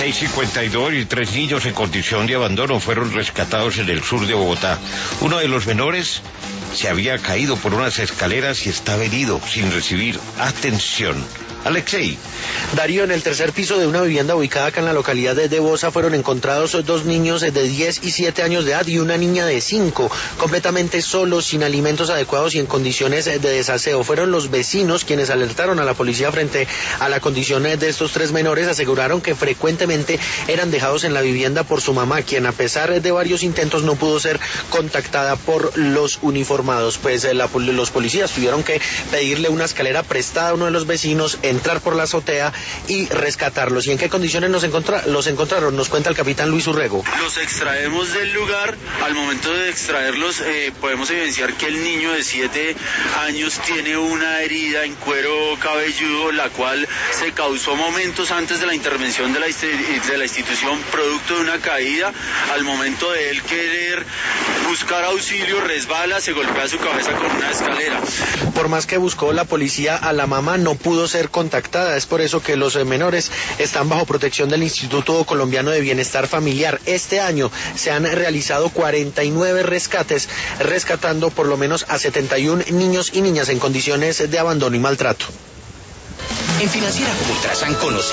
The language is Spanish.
6:52 y 3 niños en condición de abandono fueron rescatados en el sur de Bogotá. Uno de los menores se había caído por unas escaleras y estaba herido sin recibir atención. Alexei. Darío, en el tercer piso de una vivienda ubicada acá en la localidad de Bosa fueron encontrados 2 niños de 10 y 7 años de edad y una niña de 5, completamente solos, sin alimentos adecuados y en condiciones de desaseo. Fueron los vecinos quienes alertaron a la policía frente a la condición de estos 3 menores. Aseguraron que frecuentemente eran dejados en la vivienda por su mamá, quien a pesar de varios intentos no pudo ser contactada por los uniformados. Pues los policías tuvieron que pedirle una escalera prestada a uno de los vecinos, entrar por la azotea y rescatarlos. ¿Y en qué condiciones los encontraron? Nos cuenta el capitán Luis Urrego. Los extraemos del lugar. Al momento de extraerlos podemos evidenciar que el niño de 7 años tiene una herida en cuero cabelludo, la cual se causó momentos antes de la intervención de la institución, producto de una caída. Al momento de él querer buscar auxilio, resbala, se golpea su cabeza con una escalera. Por más que buscó la policía a la mamá, no pudo ser contactada. Es por eso que los menores están bajo protección del Instituto Colombiano de Bienestar Familiar. Este año se han realizado 49 rescates, rescatando por lo menos a 71 niños y niñas en condiciones de abandono y maltrato. En Financiera como Ultrasan conocemos